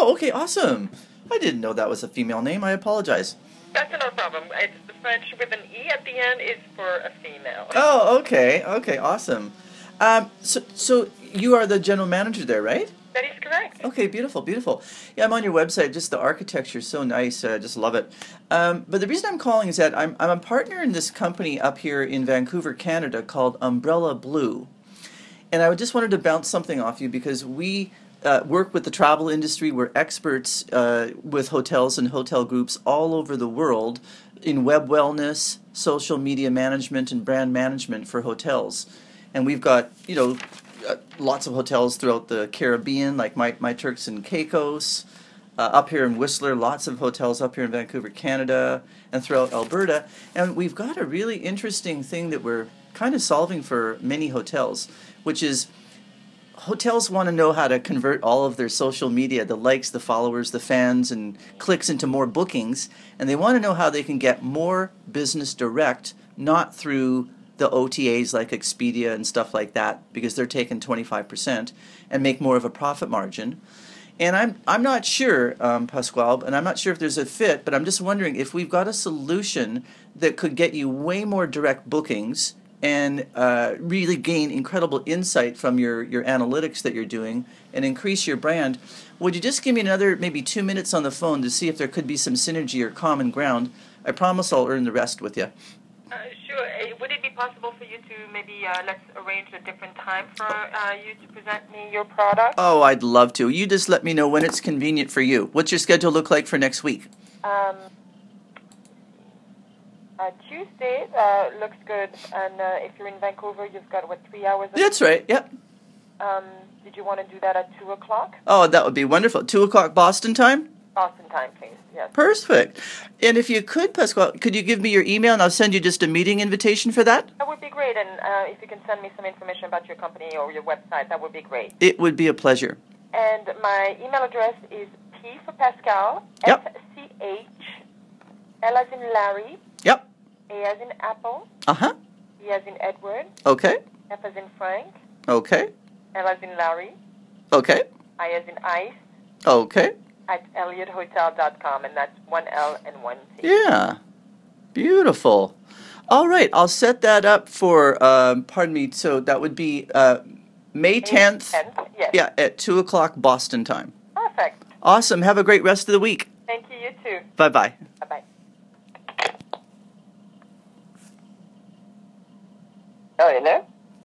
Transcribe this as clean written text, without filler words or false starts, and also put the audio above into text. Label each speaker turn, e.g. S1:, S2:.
S1: Oh, okay, awesome. I didn't know that was a female name. I apologize.
S2: That's no problem. It's the French with an E at the end is for a female.
S1: Oh, okay. Okay, awesome. So you are the general manager there, right?
S2: That is correct.
S1: Okay, beautiful, beautiful. Yeah, I'm on your website. Just the architecture is so nice. I just love it. But the reason I'm calling is that I'm a partner in this company up here in Vancouver, Canada, called Umbrella Blue. And I just wanted to bounce something off you because we work with the travel industry. We're experts with hotels and hotel groups all over the world in web wellness, social media management, and brand management for hotels. And we've got, lots of hotels throughout the Caribbean, like my Turks and Caicos. Up here in Whistler, lots of hotels up here in Vancouver, Canada, and throughout Alberta. And we've got a really interesting thing that we're kind of solving for many hotels, which is hotels want to know how to convert all of their social media, the likes, the followers, the fans, and clicks into more bookings. And they want to know how they can get more business direct, not through the OTAs like Expedia and stuff like that, because they're taking 25% and make more of a profit margin. And I'm not sure, Pasquale, and I'm not sure if there's a fit, but I'm just wondering if we've got a solution that could get you way more direct bookings and really gain incredible insight from your analytics that you're doing and increase your brand. Would you just give me another maybe 2 minutes on the phone to see if there could be some synergy or common ground? I promise I'll earn the rest with you.
S2: Sure. Would it be possible for you to maybe let's arrange a different time for you to present me your product?
S1: Oh, I'd love to. You just let me know when it's convenient for you. What's your schedule look like for next week?
S2: Tuesday looks good, and if you're in Vancouver, you've got, 3 hours?
S1: That's right, yep.
S2: Did you want to do that at 2 o'clock?
S1: Oh, that would be wonderful. 2 o'clock Boston time?
S2: Boston time, please, yes.
S1: Perfect. And if you could, Pasquale, could you give me your email and I'll send you just a meeting invitation for that?
S2: That would be great, and if you can send me some information about your company or your website, that would be great.
S1: It would be a pleasure.
S2: And my email address is P for Pascal,
S1: Yep.
S2: SCH, L as in Larry,
S1: Yep.
S2: A as in Apple,
S1: Uh-huh.
S2: E as in Edward,
S1: Okay.
S2: F as in Frank,
S1: Okay.
S2: L as in Larry,
S1: Okay.
S2: I as in Ice,
S1: Okay.
S2: at ElliottHotel.com, and that's 1 L and 1 T.
S1: Yeah. Beautiful. All right. I'll set that up for, so that would be May 10th.
S2: Yes.
S1: Yeah, at 2 o'clock Boston time.
S2: Perfect.
S1: Awesome. Have a great rest of the week.
S2: Thank you, you too.
S1: Bye-bye.
S2: Bye-bye. Oh, hello?